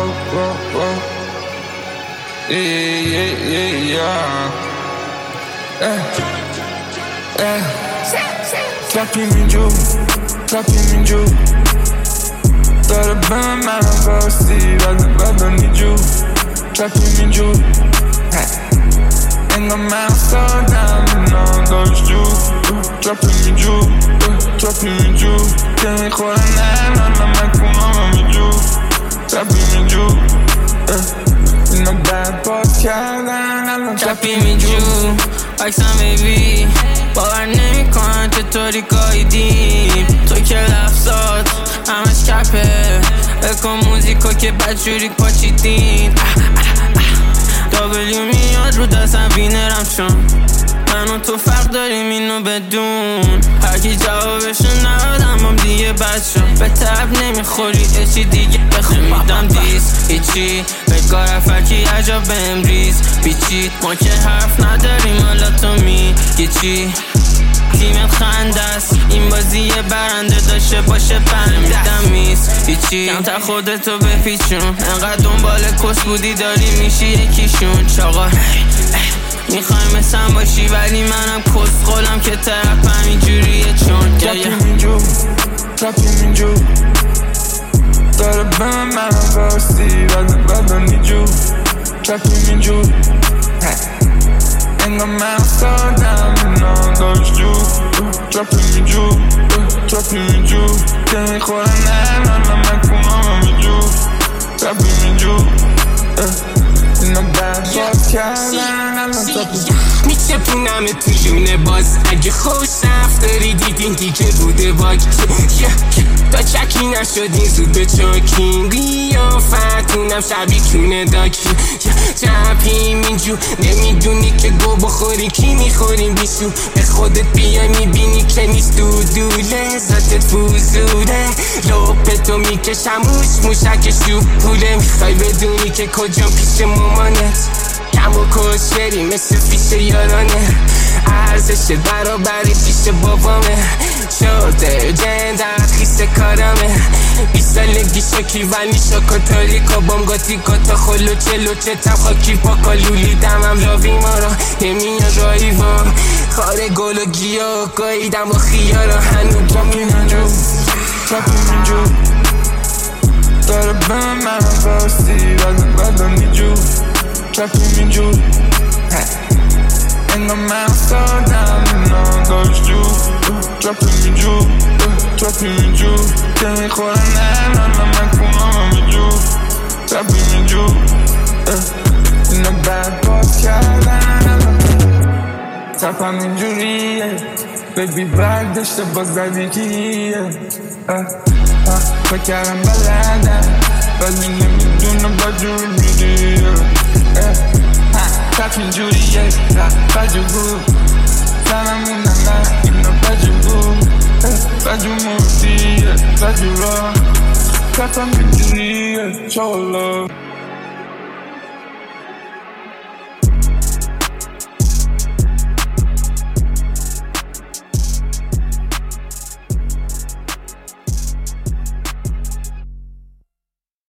Trapping in Jew. Thought about my university, I don't need you. Trapping in Jew. Ain't no man so down, no, those Jew. Trapping in Jew. Trapping in Jew. Can't recall a name, I'm like, come on, Jew. Trapping in Jew. In the bad podcast, trapping in Jew. Like some baby. باور نمی‌کنن چطوری گاییدیم تو که لفظات همش کپه بکن موزیکو که بدجوری پاچیدین دابلیو میاد رو دستم وینرم شم من و تو فرق داریم اینو بدون هرکی جوابشو ندادم هم دیگه بد شم به طب نمیخوری اچی دیگه بخمیدم دیست هیچی بگاه فرکی عجب بهم ریز بیچید ما که حرف نداریم حالا تو میگی چی تیمت خنده است این بازی برنده داشته باشه فهمیدم میست هیچی کمتر خودتو بپیچون انقدر دنبال کس بودی داری میشی یکیشون چاقا میخوای مثل باشی ولی منم کس خولم که طرف همینجوریه چون Trapping in Jew. Thought about my university, I don't need you. Trapping in Jew. Ain't no man so down, no, those Jew. Trapping in Jew. Trapping in Jew. Can't recall a name, I'm like, come on, Jew. Trapping in Jew. In the bad podcast, I'm trapping. میچپونم تو جونه باز اگه خوش رفتاری دیدین دیگه بوده باگ تا چکی نشدین زود به چاکین قیافتونم شبیه کونه داکی چپیم اینجور نمیدونی که گو بخوری کی میخوریم بیسو به خودت بیای میبینی که نیست دوله ذاتت فوزوله لپتو میکشم موشک شوپوله میخوای بدونی که کجام پیش مامانت کم و کشری مثل فیش یارانه ارزش برابری پیش بابامه شده جندت خیسته کارمه 20 سالگی شکی ولی شاکاتاری کابام گاتی گاتا خلوچه تم خاکی پاکا لولی دمم راوی مارا نمیاد رایی وام خاره گل و گیا گاییدم با خیارا هنو جامین هنو Trapping in Jew. Thought about my university, I don't need you. Trapping in Jew. Ain't no man so down, no, those Jew. Trapping in Jew. Trapping in Jew. Can't recall a name, I'm like, come on, Jew. Trapping in Jew. In the bad podcast, trapping in Jew. Baby black داشته باز زدگیه فکرم بلدم ولی نمیدونم بجور بیدیه تک اینجوریه بجور سنمونم نه اینو بجور موردیه بجورا تکم اینجوریه چالا